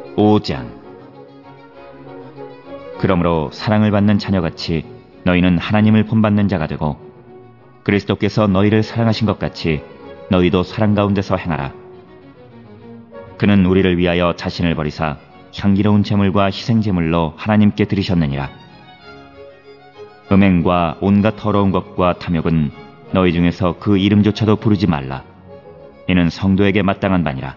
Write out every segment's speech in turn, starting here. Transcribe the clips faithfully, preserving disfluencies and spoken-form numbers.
오 장. 그러므로 사랑을 받는 자녀같이 너희는 하나님을 본받는 자가 되고 그리스도께서 너희를 사랑하신 것 같이 너희도 사랑 가운데서 행하라. 그는 우리를 위하여 자신을 버리사 향기로운 제물과 희생제물로 하나님께 드리셨느니라. 음행과 온갖 더러운 것과 탐욕은 너희 중에서 그 이름조차도 부르지 말라. 이는 성도에게 마땅한 바니라.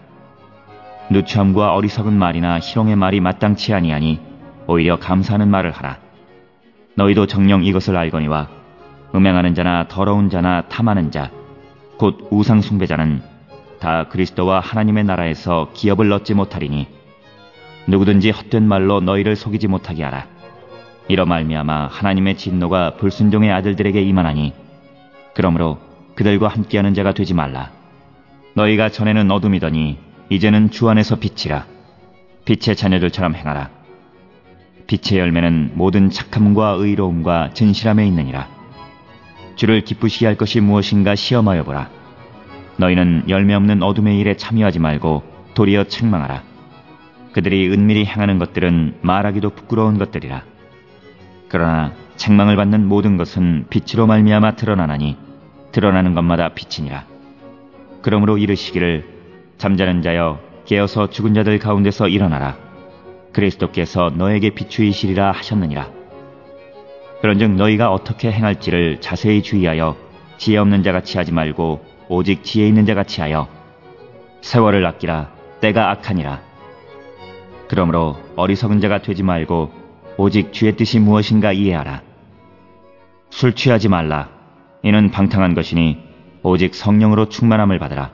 누추함과 어리석은 말이나 희롱의 말이 마땅치 아니하니 오히려 감사하는 말을 하라. 너희도 정녕 이것을 알거니와 음행하는 자나 더러운 자나 탐하는 자, 곧 우상 숭배자는 다 그리스도와 하나님의 나라에서 기업을 얻지 못하리니 누구든지 헛된 말로 너희를 속이지 못하게 하라. 이러 말미암아 하나님의 진노가 불순종의 아들들에게 임하나니 그러므로 그들과 함께하는 자가 되지 말라. 너희가 전에는 어둠이더니 이제는 주 안에서 빛이라. 빛의 자녀들처럼 행하라. 빛의 열매는 모든 착함과 의로움과 진실함에 있느니라. 주를 기쁘시게 할 것이 무엇인가 시험하여 보라. 너희는 열매 없는 어둠의 일에 참여하지 말고 도리어 책망하라. 그들이 은밀히 행하는 것들은 말하기도 부끄러운 것들이라. 그러나 책망을 받는 모든 것은 빛으로 말미암아 드러나나니 드러나는 것마다 빛이니라. 그러므로 이르시기를 잠자는 자여 깨어서 죽은 자들 가운데서 일어나라. 그리스도께서 너에게 비추이시리라 하셨느니라. 그런즉 너희가 어떻게 행할지를 자세히 주의하여 지혜 없는 자같이 하지 말고 오직 지혜 있는 자같이 하여 세월을 아끼라. 때가 악하니라. 그러므로 어리석은 자가 되지 말고 오직 주의 뜻이 무엇인가 이해하라. 술 취하지 말라. 이는 방탕한 것이니 오직 성령으로 충만함을 받으라.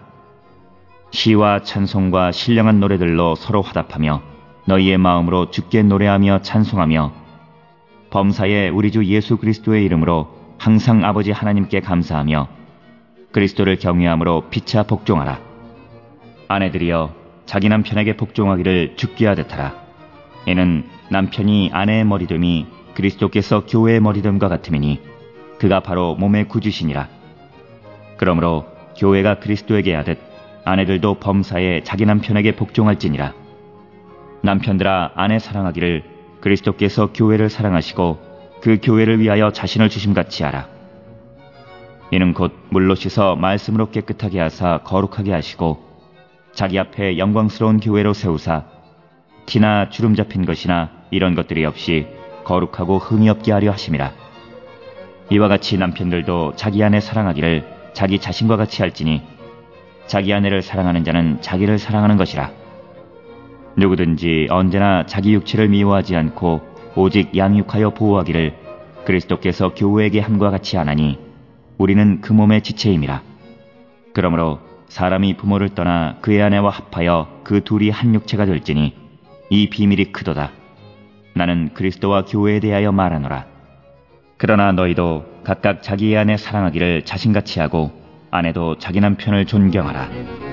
시와 찬송과 신령한 노래들로 서로 화답하며 너희의 마음으로 주께 노래하며 찬송하며 범사에 우리 주 예수 그리스도의 이름으로 항상 아버지 하나님께 감사하며 그리스도를 경외함으로 피차 복종하라. 아내들이여 자기 남편에게 복종하기를 죽게 하듯 하라. 이는 남편이 아내의 머리됨이 그리스도께서 교회의 머리됨과 같음이니 그가 바로 몸의 구주시니라. 그러므로 교회가 그리스도에게 하듯 아내들도 범사에 자기 남편에게 복종할지니라. 남편들아 아내 사랑하기를 그리스도께서 교회를 사랑하시고 그 교회를 위하여 자신을 주심같이 하라. 이는 곧 물로 씻어 말씀으로 깨끗하게 하사 거룩하게 하시고 자기 앞에 영광스러운 교회로 세우사 티나 주름 잡힌 것이나 이런 것들이 없이 거룩하고 흠이 없게 하려 하심이라. 이와 같이 남편들도 자기 아내 사랑하기를 자기 자신과 같이 할지니 자기 아내를 사랑하는 자는 자기를 사랑하는 것이라. 누구든지 언제나 자기 육체를 미워하지 않고 오직 양육하여 보호하기를 그리스도께서 교회에게 함과 같이 하나니 우리는 그 몸의 지체임이라. 그러므로 사람이 부모를 떠나 그의 아내와 합하여 그 둘이 한 육체가 될지니 이 비밀이 크도다. 나는 그리스도와 교회에 대하여 말하노라. 그러나 너희도 각각 자기의 아내 사랑하기를 자신같이 하고 아내도 자기 남편을 존경하라.